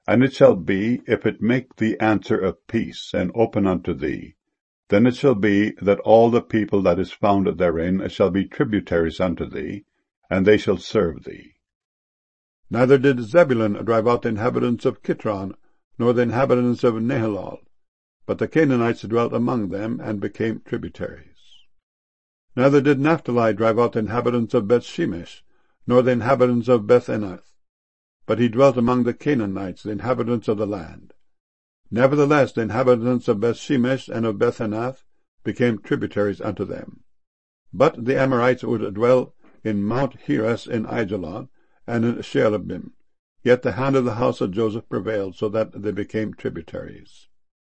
And it shall be, if it make thee answer of peace, and open unto thee, then it shall be that all the people that is found therein shall be tributaries unto thee, and they shall serve thee. Neither did Zebulun drive out the inhabitants of Kitron, nor the inhabitants of Nahalol, but the Canaanites dwelt among them, and became tributaries. Neither did Naphtali drive out the inhabitants of Bethshemesh, nor the inhabitants of Bethanath, but he dwelt among the Canaanites, the inhabitants of the land. Nevertheless the inhabitants of Bethshemesh and of Bethanath became tributaries unto them. But the Amorites would dwell in Mount Heres in Aijalon, and in Shealabim. Yet the hand of the house of Joseph prevailed, so that they became tributaries.